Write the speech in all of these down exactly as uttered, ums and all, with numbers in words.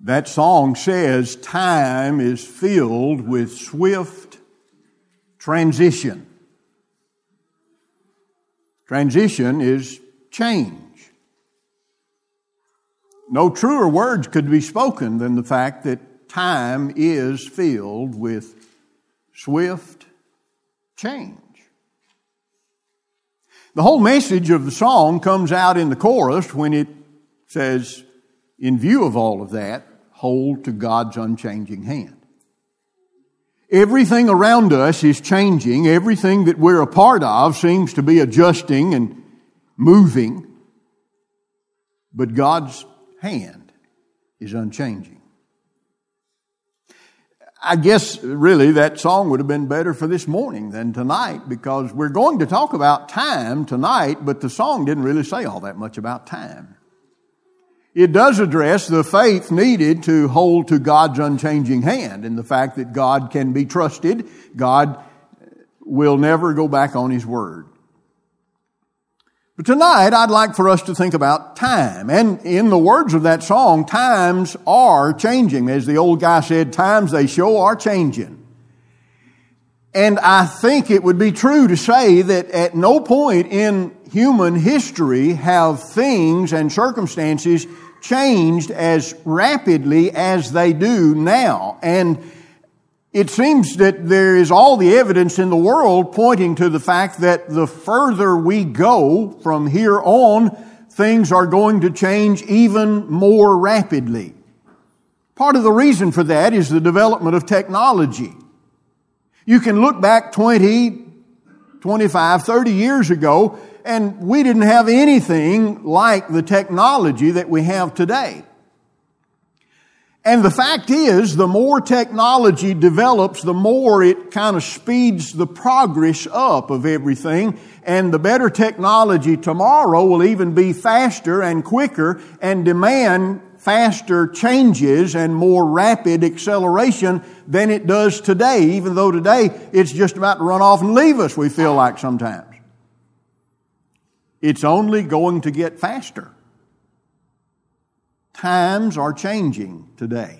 That song says time is filled with swift transition. Transition is change. No truer words could be spoken than the fact that time is filled with swift change. The whole message of the song comes out in the chorus when it says, in view of all of that, hold to God's unchanging hand. Everything around us is changing. Everything that we're a part of seems to be adjusting and moving. But God's hand is unchanging. I guess really that song would have been better for this morning than tonight, because we're going to talk about time tonight, but the song didn't really say all that much about time. It does address the faith needed to hold to God's unchanging hand and the fact that God can be trusted. God will never go back on His word. But tonight, I'd like for us to think about time. And in the words of that song, times are changing. As the old guy said, times they show are changing. And I think it would be true to say that at no point in human history have things and circumstances changed as rapidly as they do now. And it seems that there is all the evidence in the world pointing to the fact that the further we go from here on, things are going to change even more rapidly. Part of the reason for that is the development of technology. You can look back twenty, twenty-five, thirty years ago, and we didn't have anything like the technology that we have today. And the fact is, the more technology develops, the more it kind of speeds the progress up of everything. And the better technology tomorrow will even be faster and quicker and demand faster changes and more rapid acceleration than it does today, even though today it's just about to run off and leave us, we feel like sometimes. It's only going to get faster. Times are changing today.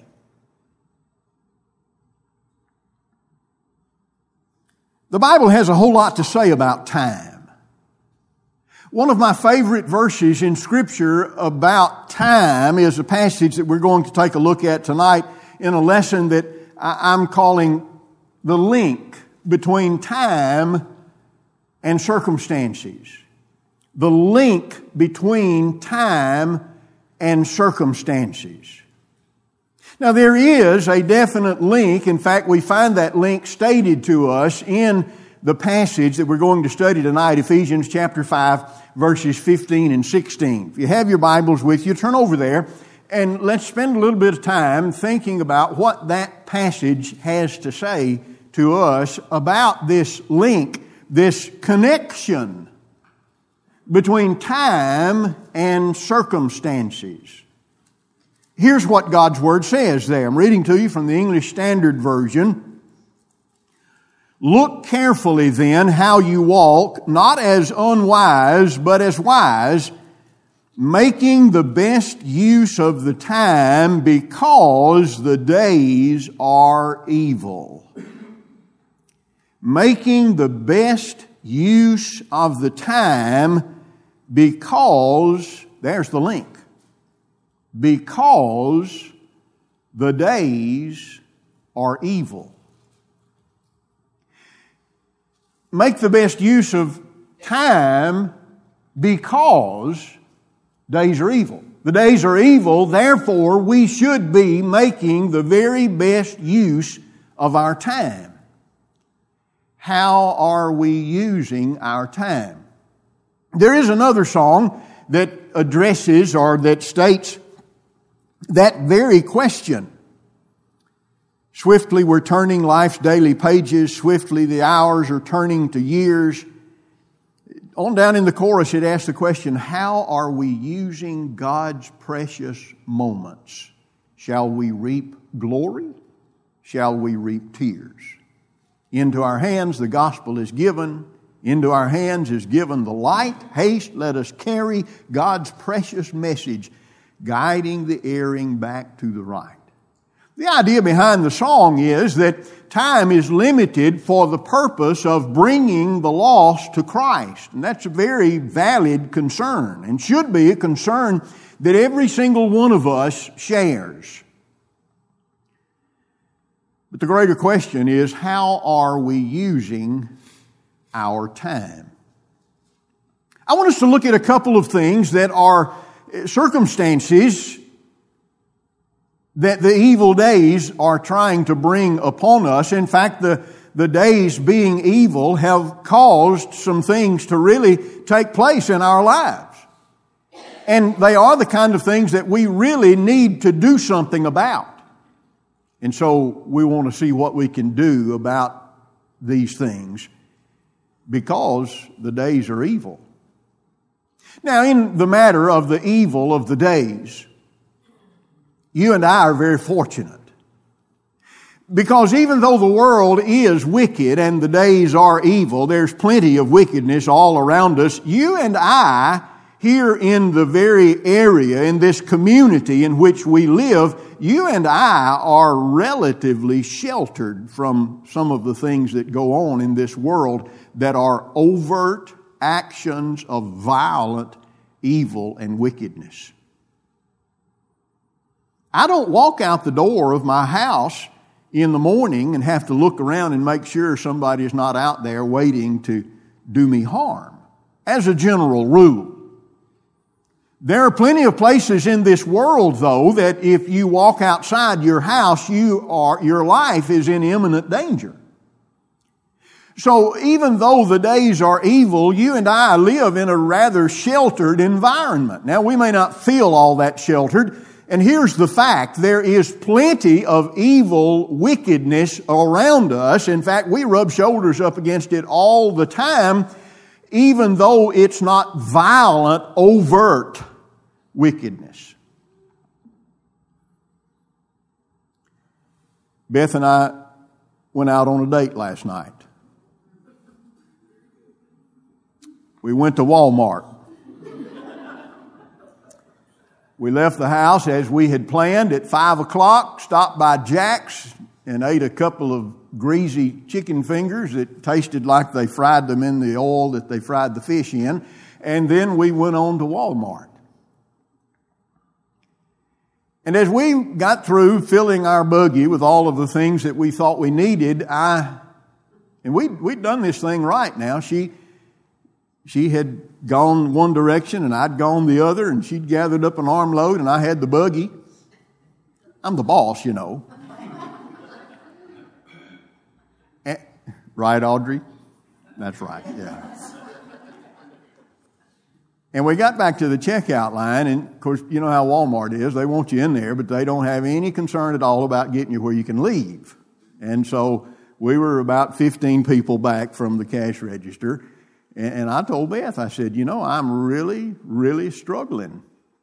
The Bible has a whole lot to say about time. One of my favorite verses in Scripture about time is a passage that we're going to take a look at tonight in a lesson that I'm calling the link between time and circumstances. The link between time and circumstances. Now there is a definite link. In fact, we find that link stated to us in the passage that we're going to study tonight, Ephesians chapter five, verses fifteen and sixteen. If you have your Bibles with you, turn over there and let's spend a little bit of time thinking about what that passage has to say to us about this link, this connection between time and circumstances. Here's what God's Word says there. I'm reading to you from the English Standard Version. Look carefully then how you walk, not as unwise, but as wise, making the best use of the time, because the days are evil. Making the best use of the time, because, there's the link, because the days are evil. Make the best use of time because days are evil. The days are evil, therefore we should be making the very best use of our time. How are we using our time? There is another song that addresses or that states that very question. Swiftly we're turning life's daily pages. Swiftly the hours are turning to years. On down in the chorus it asks the question, how are we using God's precious moments? Shall we reap glory? Shall we reap tears? Into our hands the gospel is given. Into our hands is given the light. Haste, let us carry God's precious message guiding the erring back to the right. The idea behind the song is that time is limited for the purpose of bringing the lost to Christ. And that's a very valid concern and should be a concern that every single one of us shares. But the greater question is, how are we using our time? I want us to look at a couple of things that are circumstances that the evil days are trying to bring upon us. In fact, the, the days being evil have caused some things to really take place in our lives. And they are the kind of things that we really need to do something about. And so we want to see what we can do about these things because the days are evil. Now, in the matter of the evil of the days, you and I are very fortunate. Because even though the world is wicked and the days are evil, there's plenty of wickedness all around us. You and I, here in the very area, in this community in which we live, you and I are relatively sheltered from some of the things that go on in this world that are overt actions of violent evil and wickedness. I don't walk out the door of my house in the morning and have to look around and make sure somebody is not out there waiting to do me harm, as a general rule. There are plenty of places in this world, though, that if you walk outside your house, you are, your life is in imminent danger. So even though the days are evil, you and I live in a rather sheltered environment. Now, we may not feel all that sheltered. And here's the fact. There is plenty of evil wickedness around us. In fact, we rub shoulders up against it all the time, even though it's not violent, overt wickedness. Beth and I went out on a date last night. We went to Walmart. We left the house as we had planned at five o'clock, stopped by Jack's and ate a couple of greasy chicken fingers that tasted like they fried them in the oil that they fried the fish in. And then we went on to Walmart. And as we got through filling our buggy with all of the things that we thought we needed, I, and we, we'd done this thing right now. She, she had gone one direction and I'd gone the other, and she'd gathered up an armload and I had the buggy. I'm the boss, you know. And, right, Audrey? That's right, yeah. And we got back to the checkout line, and of course, you know how Walmart is. They want you in there, but they don't have any concern at all about getting you where you can leave. And so we were about fifteen people back from the cash register. And I told Beth, I said, you know, I'm really, really struggling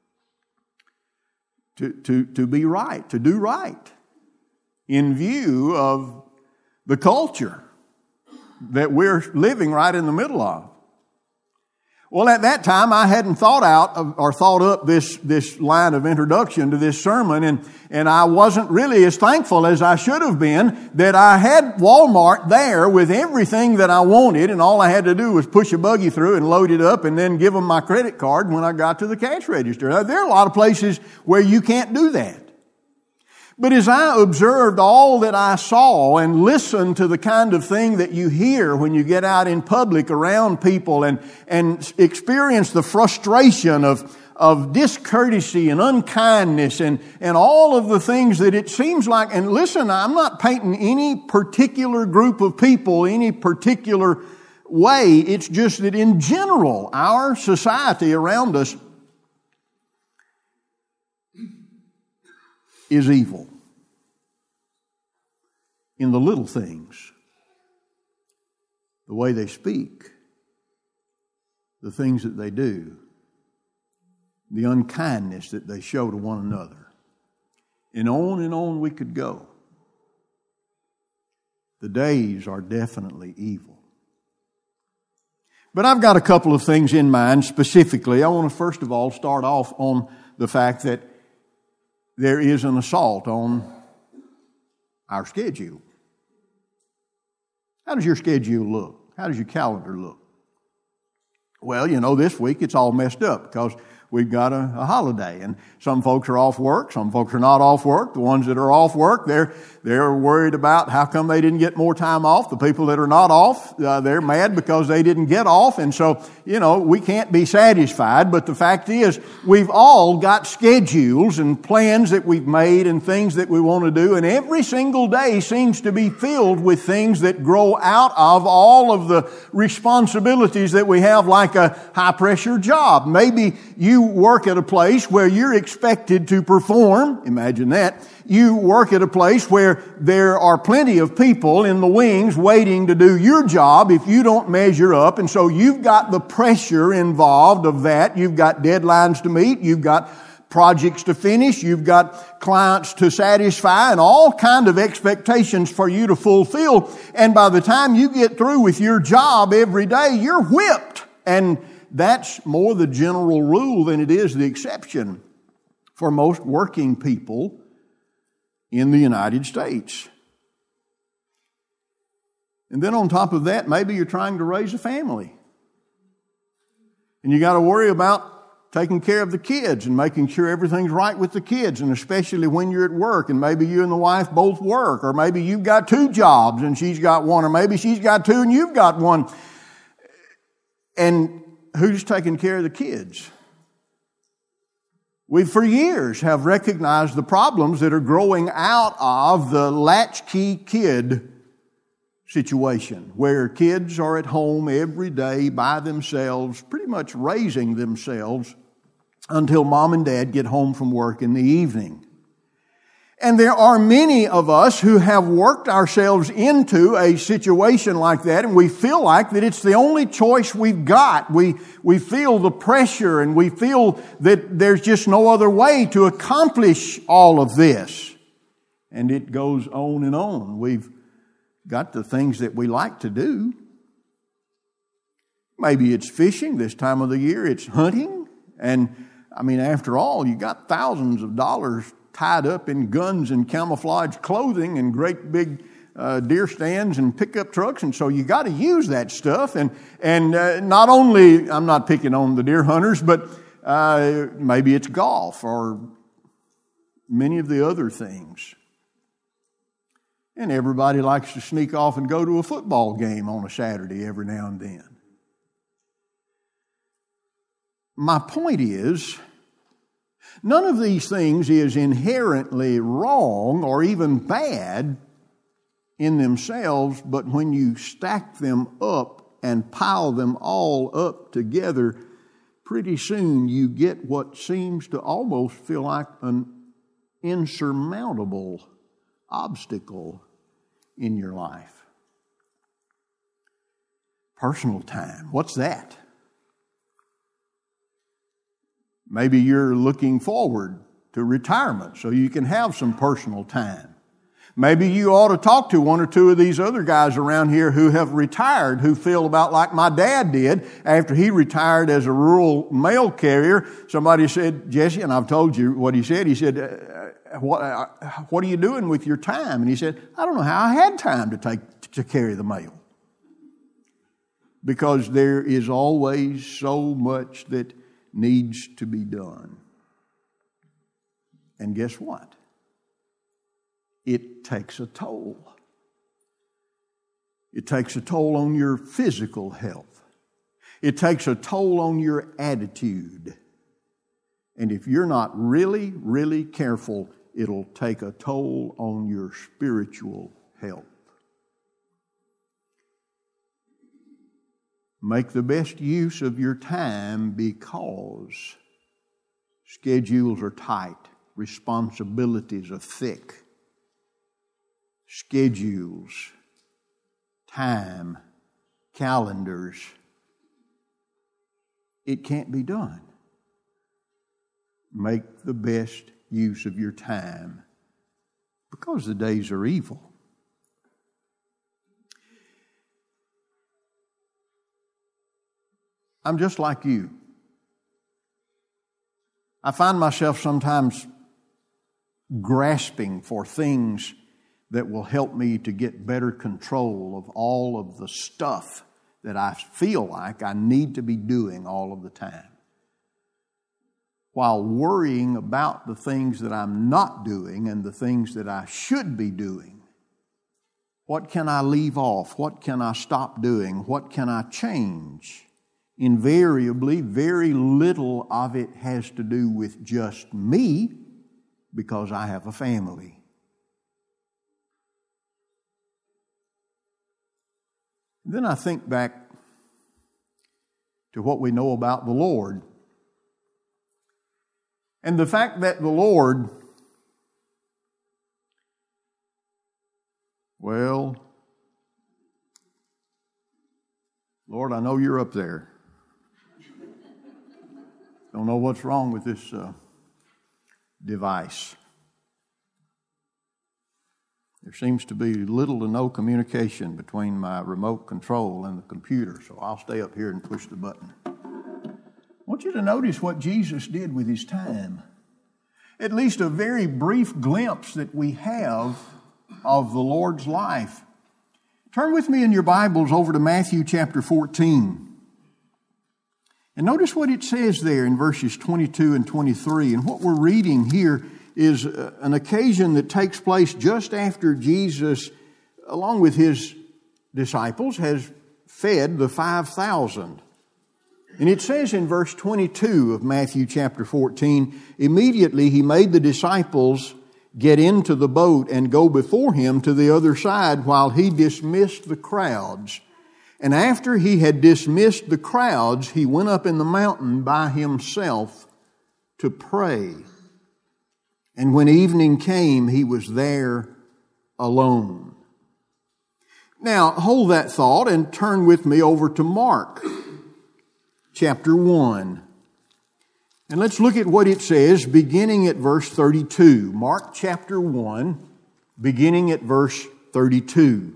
to, to, to be right, to do right in view of the culture that we're living right in the middle of. Well, at that time, I hadn't thought out of, or thought up this, this line of introduction to this sermon, and, and I wasn't really as thankful as I should have been that I had Walmart there with everything that I wanted, and all I had to do was push a buggy through and load it up and then give them my credit card when I got to the cash register. Now, there are a lot of places where you can't do that. But as I observed all that I saw and listened to the kind of thing that you hear when you get out in public around people and, and experience the frustration of, of discourtesy and unkindness and, and all of the things that it seems like, and listen, I'm not painting any particular group of people any particular way. It's just that in general, our society around us is evil in the little things, the way they speak, the things that they do, the unkindness that they show to one another. And on and on we could go. The days are definitely evil. But I've got a couple of things in mind specifically. I want to first of all start off on the fact that there is an assault on our schedule. How does your schedule look? How does your calendar look? Well, you know, this week it's all messed up because we've got a, a holiday, and some folks are off work, some folks are not off work. The ones that are off work, they're they're worried about how come they didn't get more time off. The people that are not off, uh, they're mad because they didn't get off, and so, you know, we can't be satisfied. But the fact is, we've all got schedules and plans that we've made and things that we want to do, and every single day seems to be filled with things that grow out of all of the responsibilities that we have, like a high-pressure job. Maybe you work at a place where you're expected to perform. Imagine that. You work at a place where there are plenty of people in the wings waiting to do your job if you don't measure up. And so you've got the pressure involved of that. You've got deadlines to meet. You've got projects to finish. You've got clients to satisfy and all kind of expectations for you to fulfill. And by the time you get through with your job every day, you're whipped. And that's more the general rule than it is the exception for most working people in the United States. And then on top of that, maybe you're trying to raise a family. And you got to worry about taking care of the kids and making sure everything's right with the kids, and especially when you're at work, and maybe you and the wife both work, or maybe you've got two jobs and she's got one, or maybe she's got two and you've got one. And who's taking care of the kids? We, for years, have recognized the problems that are growing out of the latchkey kid situation, where kids are at home every day by themselves, pretty much raising themselves until mom and dad get home from work in the evening. And there are many of us who have worked ourselves into a situation like that, and we feel like that it's the only choice we've got. We, we feel the pressure, and we feel that there's just no other way to accomplish all of this. And it goes on and on. We've got the things that we like to do. Maybe it's fishing. This time of the year, it's hunting. And, I mean, after all, you got thousands of dollars tied up in guns and camouflage clothing and great big uh, deer stands and pickup trucks, and so you got to use that stuff. And and uh, not only, I'm not picking on the deer hunters, but uh, maybe it's golf or many of the other things. And everybody likes to sneak off and go to a football game on a Saturday every now and then. My point is, none of these things is inherently wrong or even bad in themselves, but when you stack them up and pile them all up together, pretty soon you get what seems to almost feel like an insurmountable obstacle in your life. Personal time. What's that? Maybe you're looking forward to retirement so you can have some personal time. Maybe you ought to talk to one or two of these other guys around here who have retired, who feel about like my dad did after he retired as a rural mail carrier. Somebody said, Jesse, and I've told you what he said. He said, uh, what, uh, what are you doing with your time? And he said, I don't know how I had time to take to carry the mail. Because there is always so much that needs to be done. And guess what? It takes a toll. It takes a toll on your physical health. It takes a toll on your attitude. And if you're not really, really careful, it'll take a toll on your spiritual health. Make the best use of your time because schedules are tight, responsibilities are thick. Schedules, time, calendars, it can't be done. Make the best use of your time because the days are evil. I'm just like you. I find myself sometimes grasping for things that will help me to get better control of all of the stuff that I feel like I need to be doing all of the time, while worrying about the things that I'm not doing and the things that I should be doing. What can I leave off? What can I stop doing? What can I change? Invariably, very little of it has to do with just me, because I have a family. Then I think back to what we know about the Lord. And the fact that the Lord, well, Lord, I know you're up there. Don't know what's wrong with this uh, device. There seems to be little to no communication between my remote control and the computer, so I'll stay up here and push the button. I want you to notice what Jesus did with his time. At least a very brief glimpse that we have of the Lord's life. Turn with me in your Bibles over to Matthew chapter fourteen. And notice what it says there in verses twenty-two and twenty-three. And what we're reading here is an occasion that takes place just after Jesus, along with his disciples, has fed the five thousand. And it says in verse twenty-two of Matthew chapter fourteen, immediately he made the disciples get into the boat and go before him to the other side while he dismissed the crowds. And after he had dismissed the crowds, he went up in the mountain by himself to pray. And when evening came, he was there alone. Now, hold that thought and turn with me over to Mark chapter one. And let's look at what it says beginning at verse thirty-two. Mark chapter one, beginning at verse thirty-two.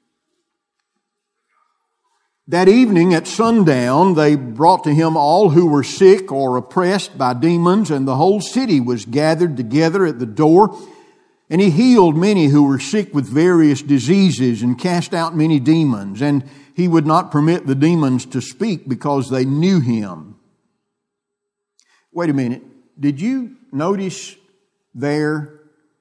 That evening at sundown, they brought to him all who were sick or oppressed by demons, and the whole city was gathered together at the door. And he healed many who were sick with various diseases and cast out many demons. And he would not permit the demons to speak because they knew him. Wait a minute. Did you notice there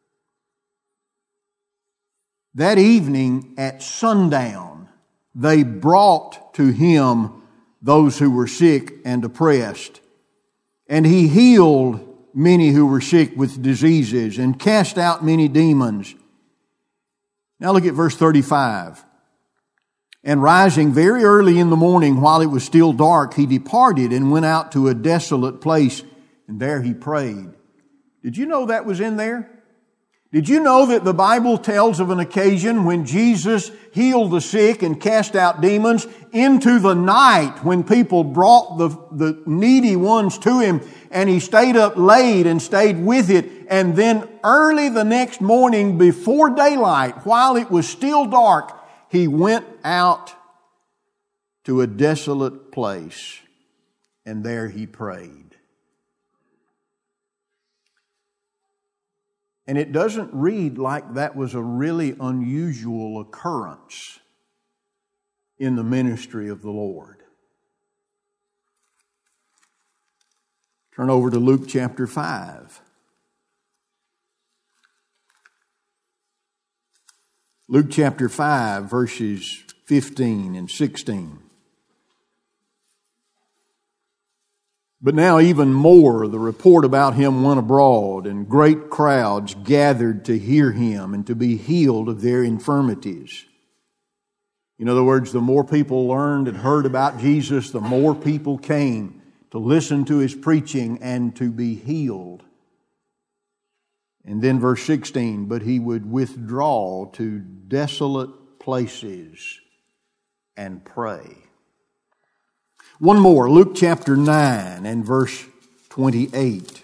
that evening at sundown, they brought to him those who were sick and oppressed. And he healed many who were sick with diseases and cast out many demons. Now look at verse thirty-five. And rising very early in the morning while it was still dark, he departed and went out to a desolate place, and there he prayed. Did you know that was in there? Did you know that the Bible tells of an occasion when Jesus healed the sick and cast out demons into the night when people brought the, the needy ones to him, and he stayed up late and stayed with it, and then early the next morning before daylight, while it was still dark, he went out to a desolate place, and there he prayed. And it doesn't read like that was a really unusual occurrence in the ministry of the Lord. Turn over to Luke chapter five. Luke chapter five, verses fifteen and sixteen. But now even more, the report about him went abroad, and great crowds gathered to hear him and to be healed of their infirmities. In other words, the more people learned and heard about Jesus, the more people came to listen to his preaching and to be healed. And then verse sixteen, but he would withdraw to desolate places and pray. One more, Luke chapter nine and verse twenty-eight.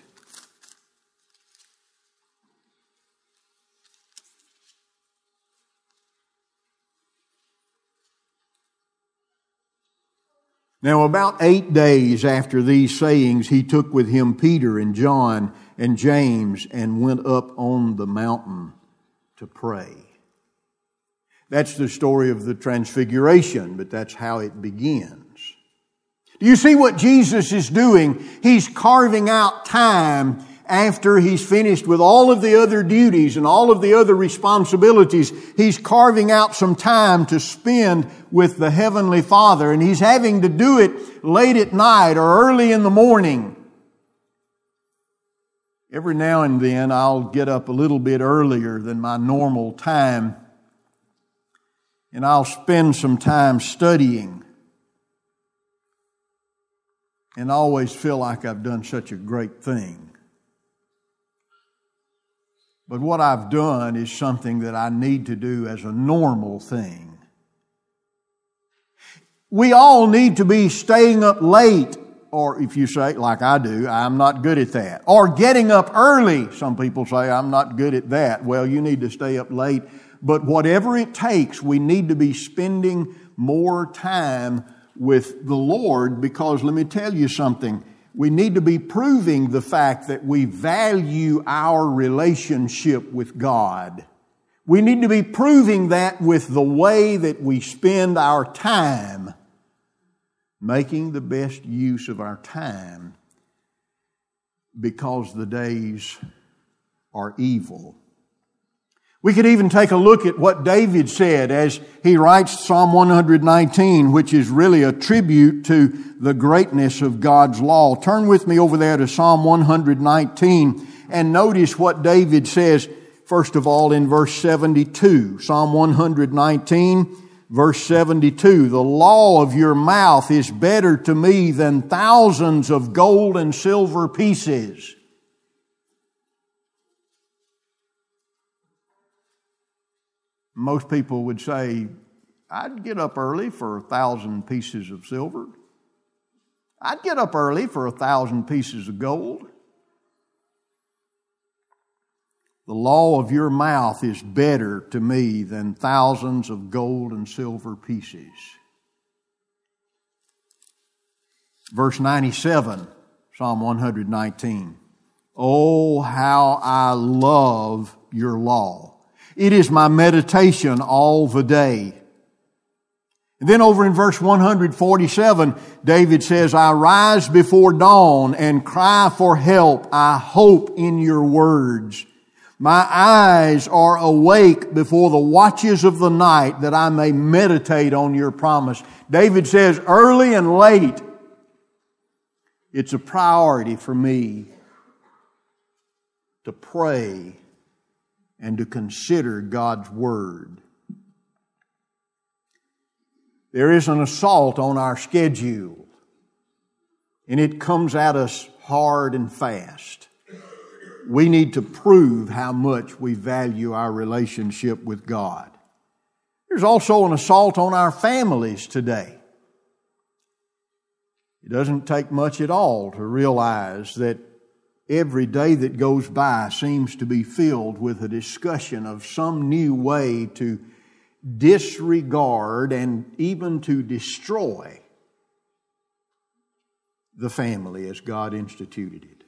Now about eight days after these sayings, he took with him Peter and John and James and went up on the mountain to pray. That's the story of the Transfiguration, but that's how it begins. Do you see what Jesus is doing? He's carving out time after he's finished with all of the other duties and all of the other responsibilities. He's carving out some time to spend with the Heavenly Father, and he's having to do it late at night or early in the morning. Every now and then I'll get up a little bit earlier than my normal time, and I'll spend some time studying. And I always feel like I've done such a great thing. But what I've done is something that I need to do as a normal thing. We all need to be staying up late, or if you say, like I do, I'm not good at that. Or getting up early. Some people say, I'm not good at that. Well, you need to stay up late. But whatever it takes, we need to be spending more time with the Lord, because let me tell you something. We need to be proving the fact that we value our relationship with God. We need to be proving that with the way that we spend our time, making the best use of our time, because the days are evil. We could even take a look at what David said as he writes Psalm one nineteen, which is really a tribute to the greatness of God's law. Turn with me over there to Psalm one nineteen and notice what David says, first of all, in verse seventy-two. Psalm one nineteen, verse seventy-two. The law of your mouth is better to me than thousands of gold and silver pieces. Most people would say, I'd get up early for a thousand pieces of silver. I'd get up early for a thousand pieces of gold. The law of your mouth is better to me than thousands of gold and silver pieces. Verse ninety-seven, Psalm one nineteen. Oh, how I love your law. It is my meditation all the day. And then over in verse one forty-seven, David says, I rise before dawn and cry for help. I hope in your words. My eyes are awake before the watches of the night, that I may meditate on your promise. David says, early and late, it's a priority for me to pray and to consider God's Word. There is an assault on our schedule, and it comes at us hard and fast. We need to prove how much we value our relationship with God. There's also an assault on our families today. It doesn't take much at all to realize that every day that goes by seems to be filled with a discussion of some new way to disregard and even to destroy the family as God instituted it.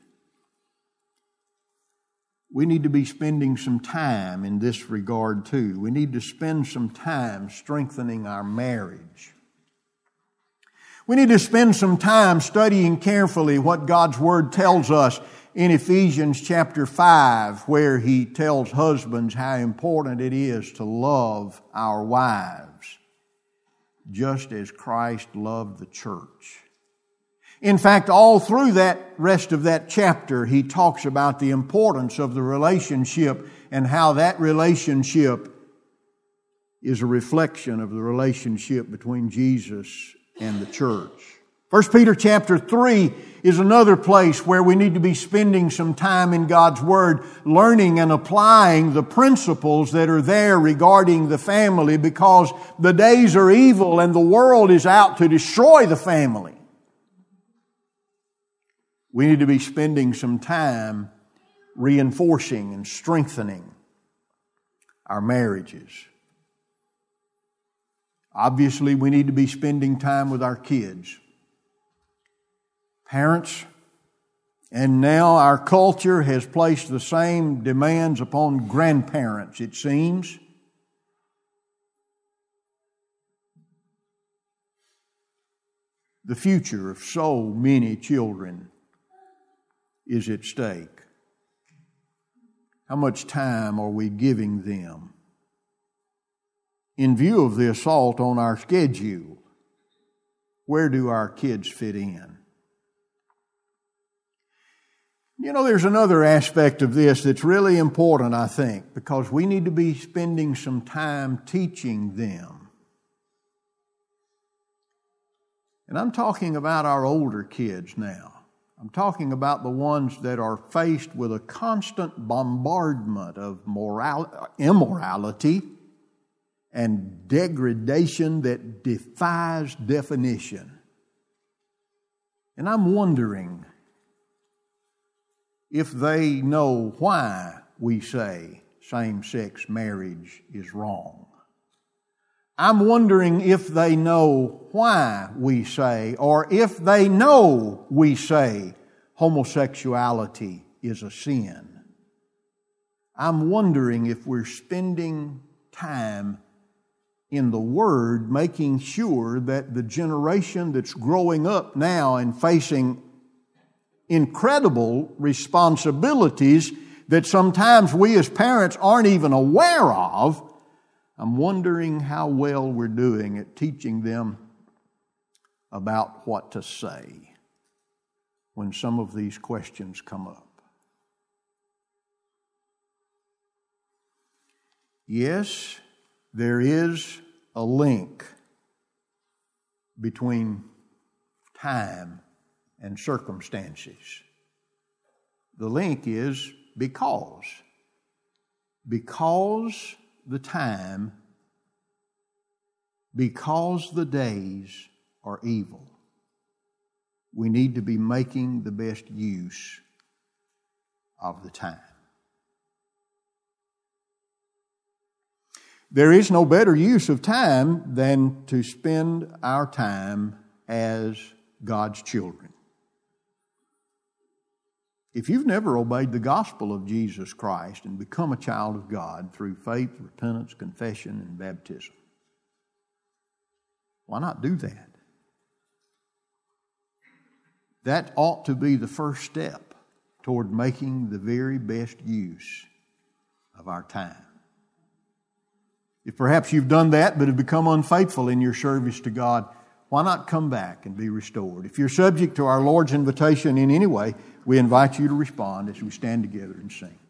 We need to be spending some time in this regard too. We need to spend some time strengthening our marriage. We need to spend some time studying carefully what God's Word tells us in Ephesians chapter five, where He tells husbands how important it is to love our wives, just as Christ loved the church. In fact, all through that rest of that chapter, he talks about the importance of the relationship and how that relationship is a reflection of the relationship between Jesus and the church. First Peter chapter three is another place where we need to be spending some time in God's Word, learning and applying the principles that are there regarding the family, because the days are evil and the world is out to destroy the family. We need to be spending some time reinforcing and strengthening our marriages. Obviously, we need to be spending time with our kids. Parents, and now our culture has placed the same demands upon grandparents, it seems. The future of so many children is at stake. How much time are we giving them? In view of the assault on our schedule, where do our kids fit in? You know, there's another aspect of this that's really important, I think, because we need to be spending some time teaching them. And I'm talking about our older kids now. I'm talking about the ones that are faced with a constant bombardment of moral, immorality and degradation that defies definition. And I'm wondering if they know why we say same-sex marriage is wrong. I'm wondering if they know why we say, or if they know we say, homosexuality is a sin. I'm wondering if we're spending time in the Word making sure that the generation that's growing up now and facing incredible responsibilities that sometimes we as parents aren't even aware of, I'm wondering how well we're doing at teaching them about what to say when some of these questions come up. Yes, there is a link between time and circumstances. The link is because. Because the time, because the days are evil, we need to be making the best use of the time. There is no better use of time than to spend our time as God's children. If you've never obeyed the gospel of Jesus Christ and become a child of God through faith, repentance, confession, and baptism, why not do that? That ought to be the first step toward making the very best use of our time. If perhaps you've done that but have become unfaithful in your service to God, why not come back and be restored? If you're subject to our Lord's invitation in any way, we invite you to respond as we stand together and sing.